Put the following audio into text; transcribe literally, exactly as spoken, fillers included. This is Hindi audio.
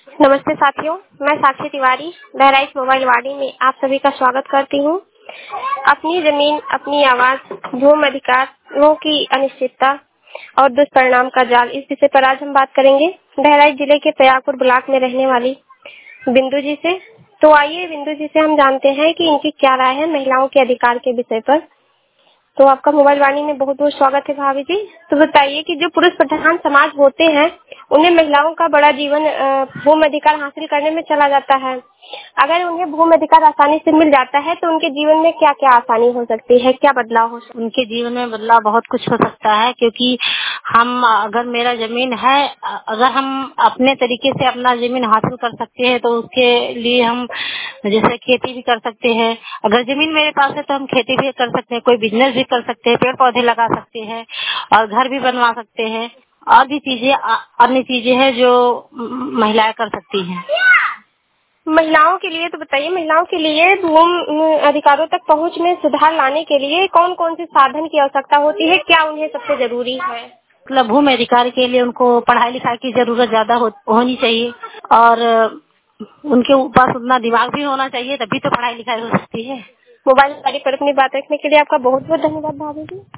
नमस्ते साथियों, मैं साक्षी तिवारी बहराइच मोबाइल वाड़ी में आप सभी का स्वागत करती हूँ। अपनी जमीन अपनी आवाज, भूमि अधिकारों की अनिश्चितता और दुष्परिणाम का जाल, इस विषय पर आज हम बात करेंगे बहराइच जिले के प्रयागपुर ब्लॉक में रहने वाली बिंदु जी से। तो आइए बिंदु जी से हम जानते हैं कि इनकी क्या राय है महिलाओं के अधिकार के विषय पर। तो आपका मोबाइल वाणी में बहुत बहुत स्वागत है भाभी जी। तो बताइए कि जो पुरुष प्रधान समाज होते हैं उन्हें महिलाओं का बड़ा जीवन भूमि अधिकार हासिल करने में चला जाता है। अगर उन्हें भूमि अधिकार आसानी से मिल जाता है तो उनके जीवन में क्या क्या आसानी हो सकती है, क्या बदलाव हो सकता है? उनके जीवन में बदलाव बहुत कुछ हो सकता है, क्योंकि हम अगर मेरा जमीन है, अगर हम अपने तरीके से अपना जमीन हासिल कर सकते हैं तो उसके लिए हम जैसे खेती भी कर सकते हैं। अगर जमीन मेरे पास है तो हम खेती भी कर सकते हैं, कोई बिजनेस भी कर सकते हैं, पेड़ पौधे लगा सकते हैं और घर भी बनवा सकते हैं। और भी चीजें अन्य चीजें हैं जो महिलाएं कर सकती हैं। महिलाओं के लिए तो बताइए, महिलाओं के लिए भूमि अधिकारों तक पहुंच में सुधार लाने के लिए कौन कौन से साधन की आवश्यकता होती है, क्या उन्हें सबसे जरूरी है? मतलब भूमि अधिकार के लिए उनको पढ़ाई लिखाई की जरूरत ज्यादा हो, होनी चाहिए और उनके पास उतना दिमाग भी होना चाहिए, तभी तो पढ़ाई लिखाई हो सकती है। मोबाइल पर अपनी बात रखने के लिए आपका बहुत बहुत धन्यवाद भाभी जी।